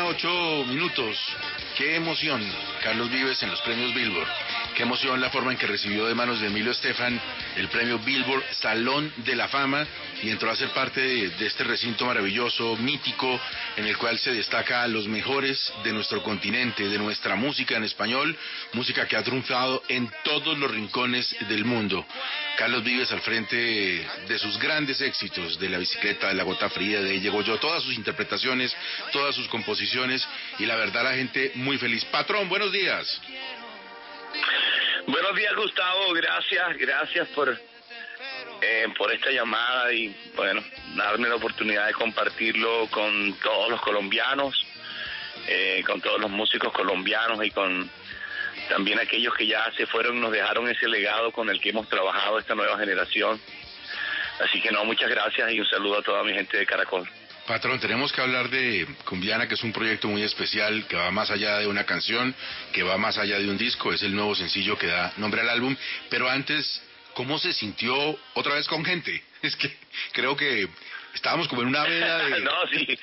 8:00. Qué emoción, Carlos Vives en los premios Billboard. Qué emoción la forma en que recibió de manos de Emilio Estefan el premio Billboard Salón de la Fama y entró a ser parte de este recinto maravilloso, mítico, en el cual se destaca a los mejores de nuestro continente, de nuestra música en español, música que ha triunfado en todos los rincones del mundo. Carlos Vives al frente de sus grandes éxitos, de La Bicicleta, de La Gota Fría, de Llegó Yo, todas sus interpretaciones, todas sus composiciones, y la verdad la gente muy feliz. Patrón, buenos días. Buenos días, Gustavo, gracias por esta llamada y bueno, darme la oportunidad de compartirlo con todos los colombianos, con todos los músicos colombianos y con también aquellos que ya se fueron, nos dejaron ese legado con el que hemos trabajado esta nueva generación. Así que muchas gracias y un saludo a toda mi gente de Caracol. Patrón, tenemos que hablar de Cumbiana, que es un proyecto muy especial, que va más allá de una canción, que va más allá de un disco, es el nuevo sencillo que da nombre al álbum, pero antes, ¿cómo se sintió otra vez con gente? Es que creo que estábamos como en una veda de... No, sí.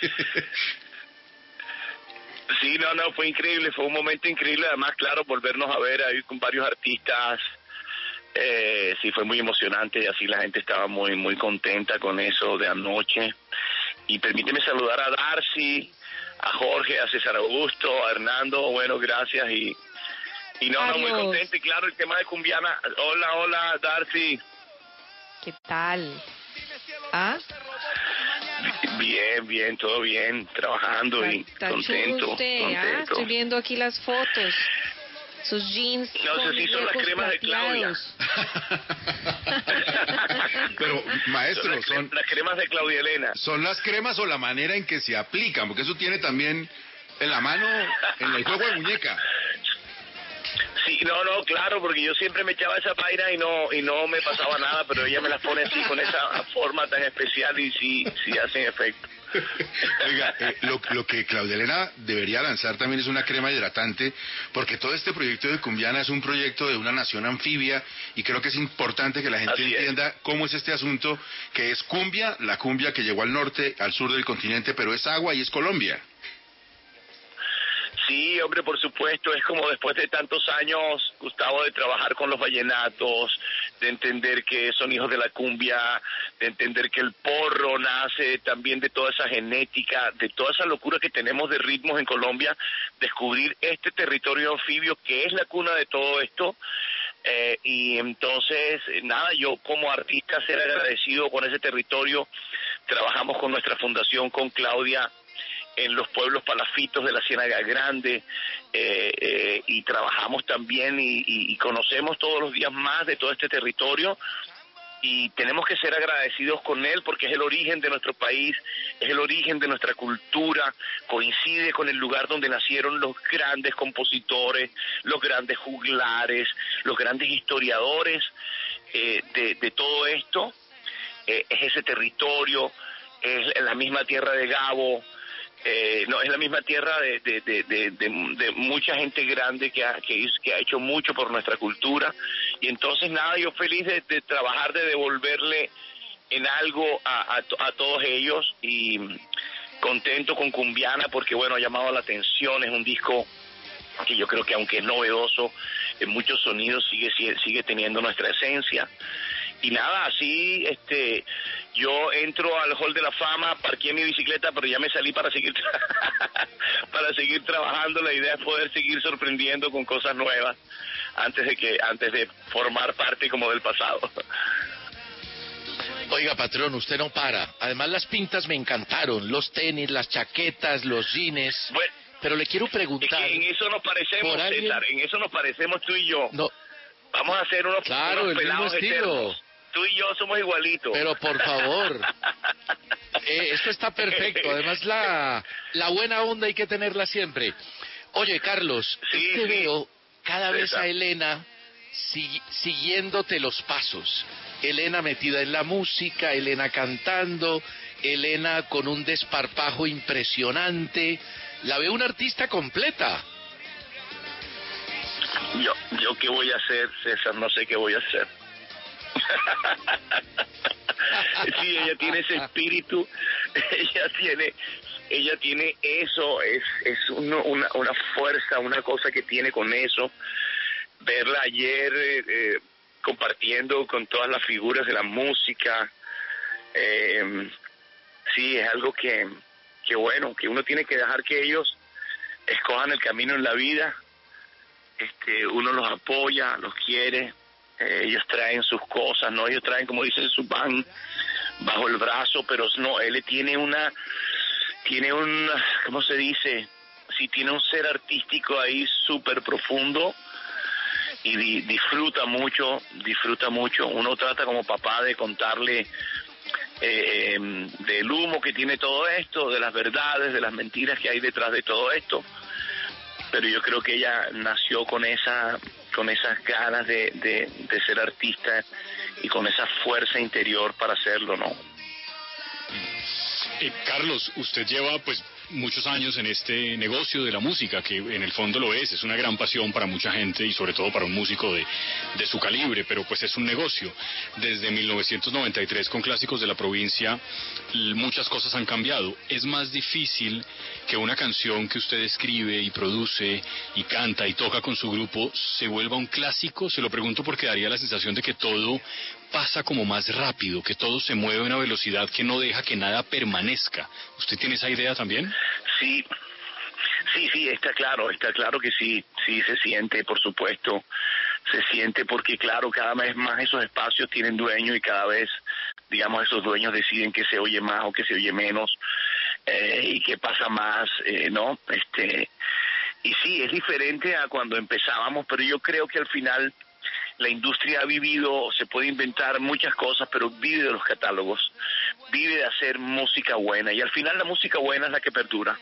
Sí, fue increíble, fue un momento increíble, además, claro, volvernos a ver ahí con varios artistas, sí, fue muy emocionante, y así la gente estaba muy, muy contenta con eso de anoche. Y permíteme saludar a Darcy, a Jorge, a César Augusto, a Hernando, bueno, gracias y muy contento. Y claro, el tema de Cumbiana. Hola, Darcy. ¿Qué tal? ¿Ah? Bien, todo bien, trabajando y contento. Estoy viendo aquí las fotos. Sus jeans. No sé si son las cremas de Claudia. Pero, maestro, son las cremas de Claudia Elena. ¿Son las cremas o la manera en que se aplican? Porque eso tiene también en la mano, en el juego de muñeca. Sí, claro, porque yo siempre me echaba esa paira y no me pasaba nada, pero ella me las pone así, con esa forma tan especial y sí hacen efecto. Oiga, lo que Claudia Elena debería lanzar también es una crema hidratante, porque todo este proyecto de Cumbiana es un proyecto de una nación anfibia y creo que es importante que la gente entienda cómo es este asunto, que es cumbia, la cumbia que llegó al norte, al sur del continente, pero es agua y es Colombia. Sí, hombre, por supuesto, es como después de tantos años, Gustavo, de trabajar con los vallenatos, de entender que son hijos de la cumbia, de entender que el porro nace también de toda esa genética, de toda esa locura que tenemos de ritmos en Colombia, descubrir este territorio anfibio que es la cuna de todo esto. Y entonces, yo como artista ser agradecido con ese territorio. Trabajamos con nuestra fundación, con Claudia, en los pueblos palafitos de la Ciénaga Grande, y trabajamos también y conocemos todos los días más de todo este territorio, y tenemos que ser agradecidos con él porque es el origen de nuestro país, es el origen de nuestra cultura, coincide con el lugar donde nacieron los grandes compositores, los grandes juglares, los grandes historiadores de todo esto. Es ese territorio, es la misma tierra de Gabo, es la misma tierra de mucha gente grande que ha hecho mucho por nuestra cultura, y entonces yo feliz de trabajar, de devolverle en algo a todos ellos, y contento con Cumbiana porque ha llamado la atención. Es un disco que yo creo que, aunque es novedoso en muchos sonidos, sigue teniendo nuestra esencia. Y así, yo entro al Hall de la Fama, parqué mi bicicleta, pero ya me salí para seguir trabajando. La idea es poder seguir sorprendiendo con cosas nuevas antes de formar parte como del pasado. Oiga, patrón, usted no para. Además, las pintas me encantaron, los tenis, las chaquetas, los jeans. Bueno, pero le quiero preguntar. Es que en eso nos parecemos, César, en eso nos parecemos tú y yo. No. Vamos a hacer unos pelados eternos. Tú y yo somos igualitos. Pero por favor, esto está perfecto. Además, la buena onda hay que tenerla siempre. Oye, Carlos, te veo cada vez a Elena siguiéndote los pasos. Elena metida en la música, Elena cantando, Elena con un desparpajo impresionante. La veo una artista completa. Yo qué voy a hacer, César, no sé qué voy a hacer. Sí, ella tiene ese espíritu, ella tiene ella tiene eso, es una fuerza, una cosa que tiene con eso. Verla ayer compartiendo con todas las figuras de la música, sí, es algo que bueno, que uno tiene que dejar que ellos escojan el camino en la vida. Uno los apoya, los quiere, ellos traen sus cosas, no, ellos traen, como dicen, su van bajo el brazo, pero no, él tiene un, ¿cómo se dice? Sí, tiene un ser artístico ahí súper profundo y disfruta mucho, uno trata como papá de contarle del humo que tiene todo esto, de las verdades, de las mentiras que hay detrás de todo esto, pero yo creo que ella nació con esas ganas de ser artista y con esa fuerza interior para hacerlo, ¿no? Carlos, usted lleva pues muchos años en este negocio de la música, que en el fondo lo es una gran pasión para mucha gente y sobre todo para un músico de su calibre, pero pues es un negocio. Desde 1993 con Clásicos de la Provincia muchas cosas han cambiado. Es más difícil que una canción que usted escribe y produce y canta y toca con su grupo se vuelva un clásico. Se lo pregunto porque daría la sensación de que todo pasa como más rápido, que todo se mueve a una velocidad que no deja que nada permanezca. ¿Usted tiene esa idea también? Sí, está claro que sí se siente, por supuesto, se siente porque claro, cada vez más esos espacios tienen dueño y cada vez, digamos, esos dueños deciden que se oye más o que se oye menos, y que pasa más, ¿no? Y sí, es diferente a cuando empezábamos, pero yo creo que al final la industria ha vivido, se puede inventar muchas cosas, pero vive de los catálogos, vive de hacer música buena, y al final la música buena es la que perdura.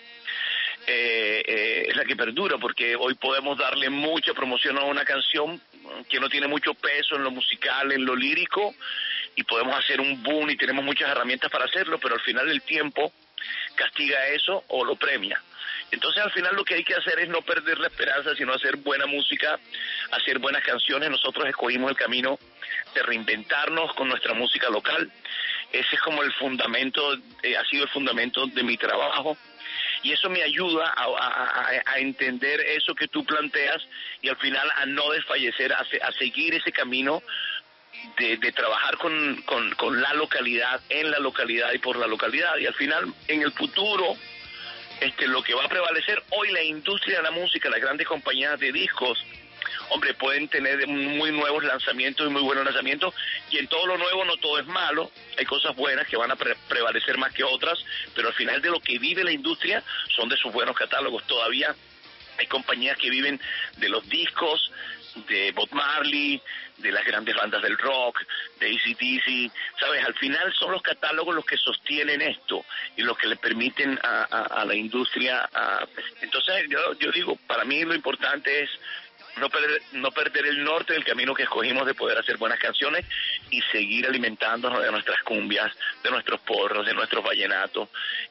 Es la que perdura, porque hoy podemos darle mucha promoción a una canción que no tiene mucho peso en lo musical, en lo lírico, y podemos hacer un boom y tenemos muchas herramientas para hacerlo, pero al final el tiempo castiga eso o lo premia. Entonces al final lo que hay que hacer es no perder la esperanza, sino hacer buena música, hacer buenas canciones. Nosotros escogimos el camino de reinventarnos con nuestra música local. Ese es como el fundamento, ha sido el fundamento de mi trabajo. Y eso me ayuda a entender eso que tú planteas y al final a no desfallecer, a seguir ese camino de trabajar con la localidad, en la localidad y por la localidad. Y al final, en el futuro, lo que va a prevalecer hoy, la industria de la música, las grandes compañías de discos, hombre, pueden tener muy nuevos lanzamientos y muy buenos lanzamientos, y en todo lo nuevo no todo es malo, hay cosas buenas que van a prevalecer más que otras, pero al final de lo que vive la industria son de sus buenos catálogos. Todavía hay compañías que viven de los discos de Bob Marley, de las grandes bandas del rock, de AC/DC, ¿sabes? Al final son los catálogos los que sostienen esto y los que le permiten a la industria. Entonces yo digo, para mí lo importante es no perder el norte del camino que escogimos de poder hacer buenas canciones y seguir alimentándonos de nuestras cumbias, de nuestros porros, de nuestros vallenatos,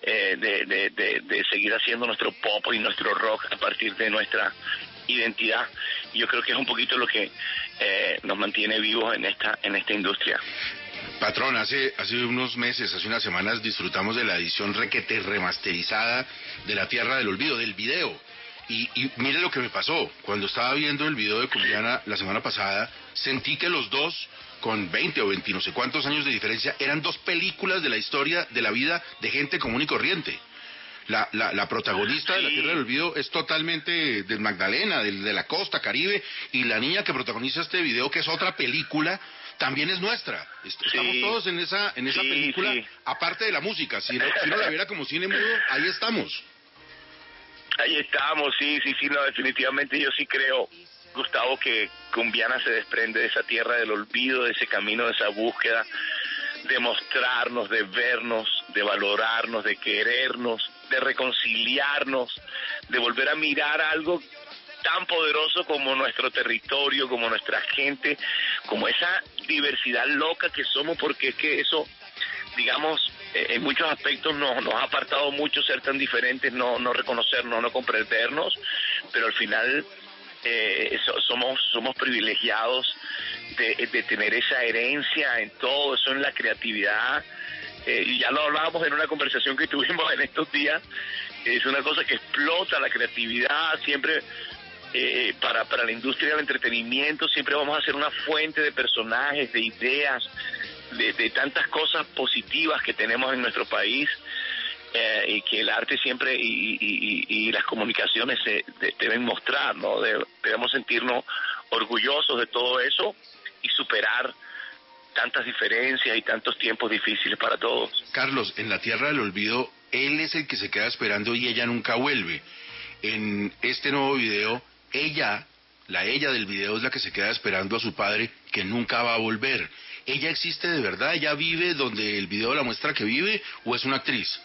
de seguir haciendo nuestro pop y nuestro rock a partir de nuestra identidad. Y yo creo que es un poquito lo que nos mantiene vivos en esta industria. Patrón, hace unos meses, hace unas semanas, disfrutamos de la edición requete remasterizada de La Tierra del Olvido, del video. Y mire lo que me pasó. Cuando estaba viendo el video de Colombiana la semana pasada, sentí que los dos, con 20 o 20 no sé cuántos años de diferencia, eran dos películas de la historia de la vida de gente común y corriente. La protagonista de La Tierra del Olvido es totalmente del Magdalena, de la costa Caribe, y la niña que protagoniza este video, que es otra película, también es nuestra. Estamos todos en esa película, aparte de la música. Si uno la viera como cine mudo, ahí estamos. Ahí estamos, sí, no, definitivamente yo sí creo, Gustavo, que Colombiana se desprende de esa tierra del olvido, de ese camino, de esa búsqueda, de mostrarnos, de vernos, de valorarnos, de querernos, de reconciliarnos, de volver a mirar algo tan poderoso como nuestro territorio, como nuestra gente, como esa diversidad loca que somos, porque es que eso, digamos, en muchos aspectos nos ha apartado mucho ser tan diferentes, no reconocernos, no comprendernos, pero al final somos privilegiados de tener esa herencia en todo eso, en la creatividad, y ya lo hablábamos en una conversación que tuvimos en estos días, es una cosa que explota la creatividad, siempre para la industria del entretenimiento, siempre vamos a ser una fuente de personajes, de ideas, de tantas cosas positivas que tenemos en nuestro país, y que el arte siempre y las comunicaciones deben mostrar, ¿no? Debemos sentirnos orgullosos de todo eso y superar tantas diferencias y tantos tiempos difíciles para todos. Carlos, en La Tierra del Olvido, él es el que se queda esperando y ella nunca vuelve. En este nuevo video, la ella del video es la que se queda esperando a su padre, que nunca va a volver. ¿Ella existe de verdad? ¿Ella vive donde el video la muestra que vive o es una actriz?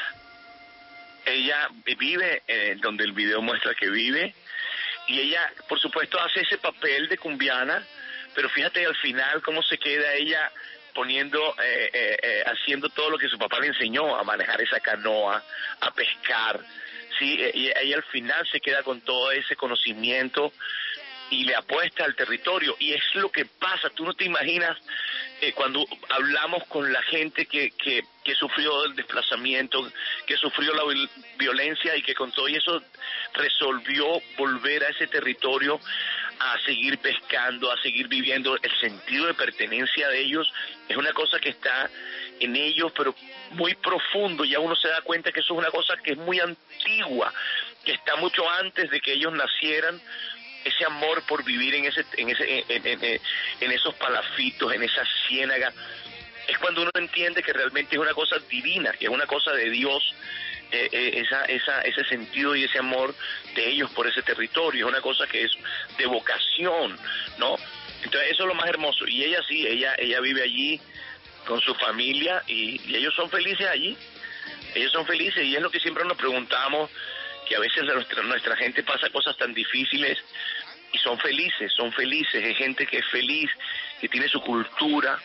Ella vive donde el video muestra que vive, y ella, por supuesto, hace ese papel de cumbiana, pero fíjate al final cómo se queda ella poniendo, haciendo todo lo que su papá le enseñó, a manejar esa canoa, a pescar, sí, ella al final se queda con todo ese conocimiento y le apuesta al territorio, y es lo que pasa. Tú no te imaginas cuando hablamos con la gente que sufrió el desplazamiento, que sufrió la violencia y que con todo eso resolvió volver a ese territorio a seguir pescando, a seguir viviendo. El sentido de pertenencia de ellos es una cosa que está en ellos, pero muy profundo. Ya uno se da cuenta que eso es una cosa que es muy antigua, que está mucho antes de que ellos nacieran. Ese amor por vivir en esos palafitos, en esa ciénaga, es cuando uno entiende que realmente es una cosa divina, que es una cosa de Dios, ese sentido y ese amor de ellos por ese territorio, es una cosa que es de vocación, ¿no? Entonces eso es lo más hermoso, y ella sí, ella vive allí con su familia, y ellos son felices allí, ellos son felices, y es lo que siempre nos preguntamos, que a veces nuestra gente pasa cosas tan difíciles y son felices, hay gente que es feliz, que tiene su cultura,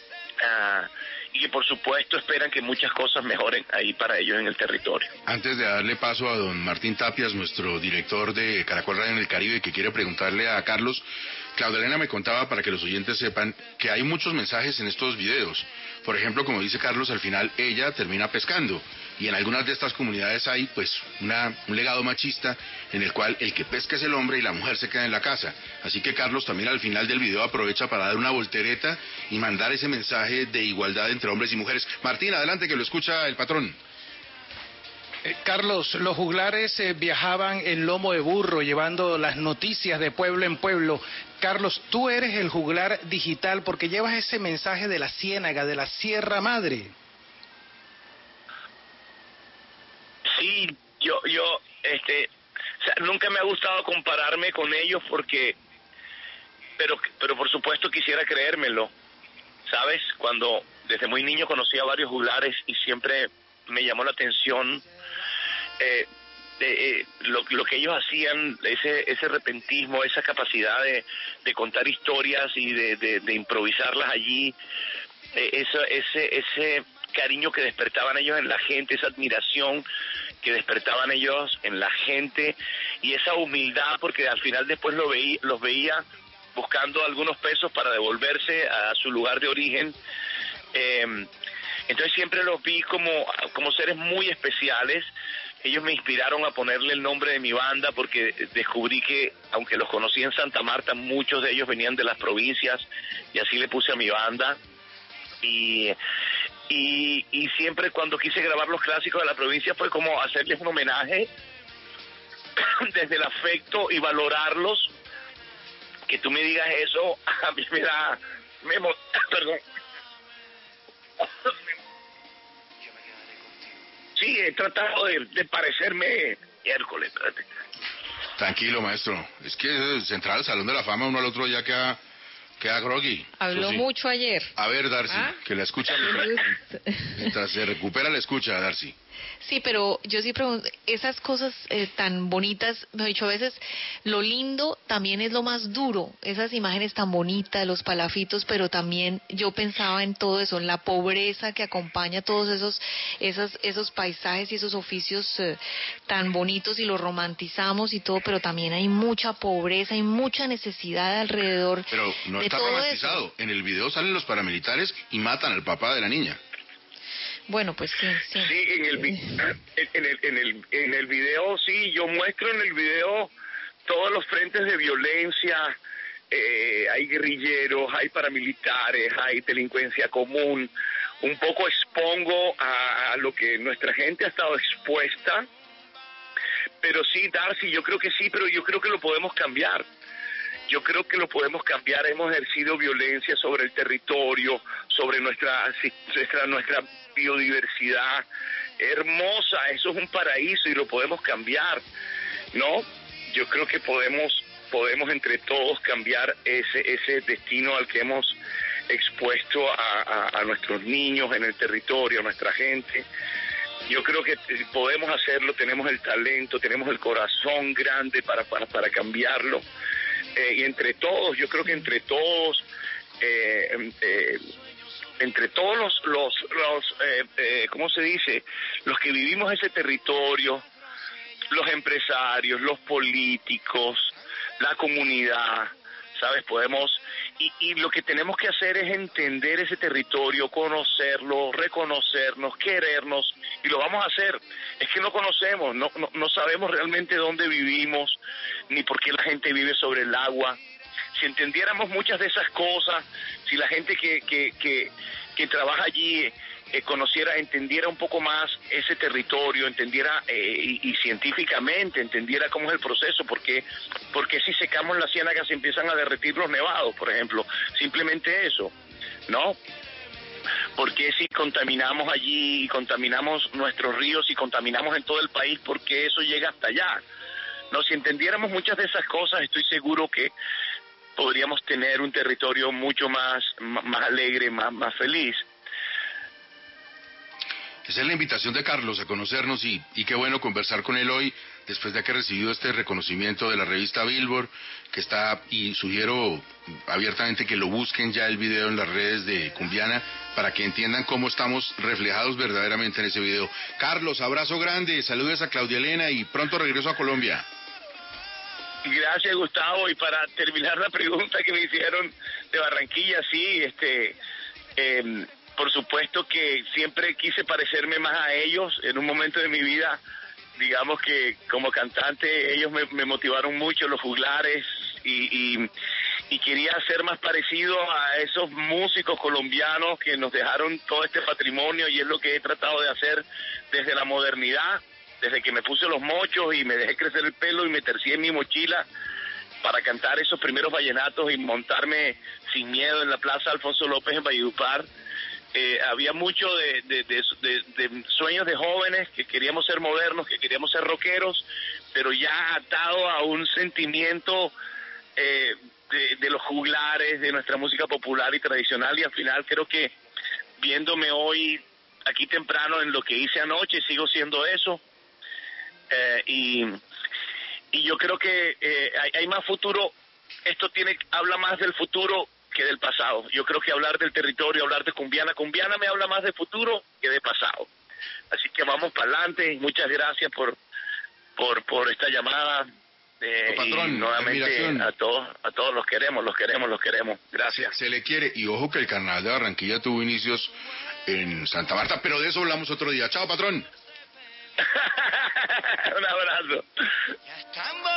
y que por supuesto esperan que muchas cosas mejoren ahí para ellos en el territorio. Antes de darle paso a don Martín Tapias, nuestro director de Caracol Radio en el Caribe, que quiere preguntarle a Carlos, Claudia Elena me contaba, para que los oyentes sepan, que hay muchos mensajes en estos videos. Por ejemplo, como dice Carlos, al final ella termina pescando, y en algunas de estas comunidades hay pues un legado machista en el cual el que pesca es el hombre y la mujer se queda en la casa. Así que Carlos también al final del video aprovecha para dar una voltereta y mandar ese mensaje de igualdad entre hombres y mujeres. Martín, adelante, que lo escucha el patrón. Carlos, los juglares viajaban en lomo de burro llevando las noticias de pueblo en pueblo. Carlos, tú eres el juglar digital porque llevas ese mensaje de la ciénaga, de la Sierra Madre. Sí, yo o sea, nunca me ha gustado compararme con ellos pero por supuesto quisiera creérmelo, ¿sabes? Cuando desde muy niño conocí a varios juglares y siempre me llamó la atención lo que ellos hacían, ese repentismo, esa capacidad de contar historias y de improvisarlas allí, ese cariño que despertaban ellos en la gente, esa admiración que despertaban ellos en la gente, y esa humildad, porque al final después los veía buscando algunos pesos para devolverse a su lugar de origen. Entonces siempre los vi como seres muy especiales. Ellos me inspiraron a ponerle el nombre de mi banda, porque descubrí que, aunque los conocí en Santa Marta, muchos de ellos venían de las provincias, y así le puse a mi banda. Y siempre cuando quise grabar los clásicos de la provincia fue como hacerles un homenaje desde el afecto y valorarlos. Que tú me digas eso, a mí me da... perdón. Sí, he tratado de parecerme Hércules, espérate. Tranquilo, maestro. Es que entrar al Salón de la Fama uno al otro ya queda groggy. Habló mucho ayer. A ver, Darcy, que la escucha. Mientras se recupera la escucha, Darcy. Sí, pero yo sí pregunto, esas cosas tan bonitas, me he dicho a veces, lo lindo también es lo más duro, esas imágenes tan bonitas, los palafitos, pero también yo pensaba en todo eso, en la pobreza que acompaña todos esos paisajes y esos oficios tan bonitos, y los romantizamos y todo, pero también hay mucha pobreza, hay mucha necesidad alrededor. Pero no de está todo romantizado. Eso. En el video salen los paramilitares y matan al papá de la niña. Bueno, pues sí. Sí, en el video, sí, yo muestro en el video todos los frentes de violencia. Hay guerrilleros, hay paramilitares, hay delincuencia común. Un poco expongo a lo que nuestra gente ha estado expuesta. Pero sí, Darcy, yo creo que sí, pero yo creo que lo podemos cambiar. Yo creo que lo podemos cambiar. Hemos ejercido violencia sobre el territorio, sobre nuestra biodiversidad hermosa. Eso es un paraíso y lo podemos cambiar, ¿no? Yo creo que podemos entre todos cambiar ese destino al que hemos expuesto a nuestros niños en el territorio, a nuestra gente. Yo creo que podemos hacerlo, tenemos el talento, tenemos el corazón grande para cambiarlo. Y entre todos, yo creo que entre todos los ¿cómo se dice? Los que vivimos ese territorio, los empresarios, los políticos, la comunidad, ¿sabes? Y lo que tenemos que hacer es entender ese territorio, conocerlo, reconocernos, querernos, y lo vamos a hacer. Es que no conocemos, no sabemos realmente dónde vivimos, ni por qué la gente vive sobre el agua. Si entendiéramos muchas de esas cosas, si la gente que trabaja allí entendiera un poco más ese territorio, entendiera y científicamente entendiera cómo es el proceso, porque si secamos las ciénagas se empiezan a derretir los nevados, por ejemplo, simplemente eso, ¿no? Porque si contaminamos allí y contaminamos nuestros ríos y contaminamos en todo el país, porque eso llega hasta allá, ¿no? Si entendiéramos muchas de esas cosas, estoy seguro que podríamos tener un territorio mucho más alegre, más feliz. Esa es la invitación de Carlos a conocernos y qué bueno conversar con él hoy después de que ha recibido este reconocimiento de la revista Billboard, que está, y sugiero abiertamente que lo busquen ya el video en las redes de Cumbiana para que entiendan cómo estamos reflejados verdaderamente en ese video. Carlos, abrazo grande, saludos a Claudia Elena y pronto regreso a Colombia. Gracias, Gustavo, y para terminar la pregunta que me hicieron de Barranquilla, sí, por supuesto que siempre quise parecerme más a ellos. En un momento de mi vida, digamos que como cantante, ellos me motivaron mucho, los juglares, y quería ser más parecido a esos músicos colombianos que nos dejaron todo este patrimonio, y es lo que he tratado de hacer desde la modernidad, desde que me puse los mochos y me dejé crecer el pelo y me tercié en mi mochila para cantar esos primeros vallenatos y montarme sin miedo en la Plaza Alfonso López en Valledupar. Había mucho de sueños de jóvenes que queríamos ser modernos, que queríamos ser rockeros, pero ya atado a un sentimiento de los juglares, de nuestra música popular y tradicional, y al final creo que viéndome hoy aquí temprano en lo que hice anoche, sigo siendo eso, y yo creo que hay más futuro. Esto habla más del futuro que del pasado. Yo creo que hablar del territorio, hablar de Cumbiana me habla más de futuro que de pasado. Así que vamos para adelante. Muchas gracias por esta llamada. Patrón, y nuevamente a todos los queremos. Gracias. Se le quiere, y ojo que el Carnaval de Barranquilla tuvo inicios en Santa Marta, pero de eso hablamos otro día. Chao, patrón. Un abrazo. Ya estamos